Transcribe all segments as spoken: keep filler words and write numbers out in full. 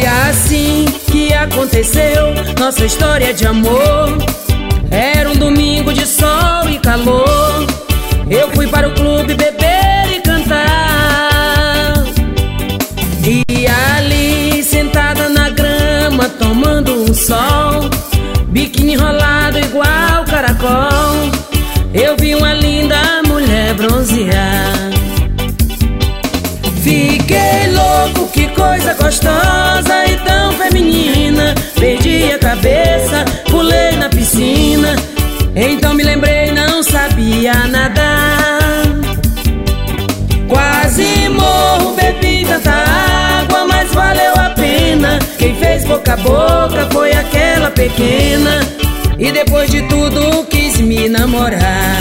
assim que aconteceu nossa história de amor. Era um domingo de sol e calor. Eu fui para o clube beber e cantar, e ali sentada na grama tomando um sol, biquíni enrolado igual caracol, eu vi uma linda mulher bronzear. Fiquei louco, que coisa gostosa e tão feminina. Perdi a cabeça, pulei na piscina. Então me lembrei, não sabia nadar. Quase morro, bebi tanta água, mas valeu a pena. Quem fez boca a boca foi aquela pequena, e depois de tudo quis me namorar.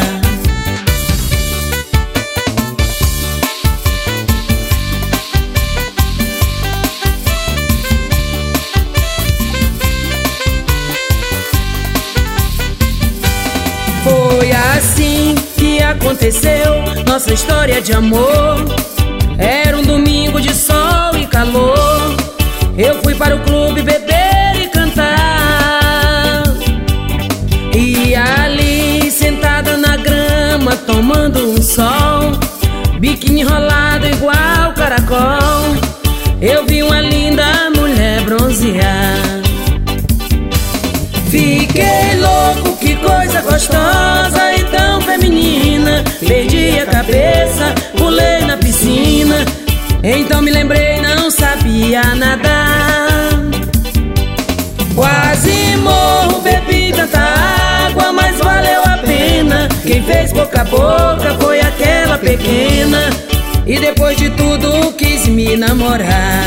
Foi assim que aconteceu nossa história de amor. Era um domingo de sol e calor. Eu fui para o clube beber e cantar, e ali sentada na grama tomando um sol, biquíni enrolado igual caracol, eu vi uma linda mulher bronzear. Fiquei louco, que coisa gostosa e tão feminina. Perdi a cabeça, pulei na piscina. Então me lembrei, não sabia nadar. Quase morro, bebi tanta água, mas valeu a pena. Quem fez boca a boca foi aquela pequena, e depois de tudo quis me namorar.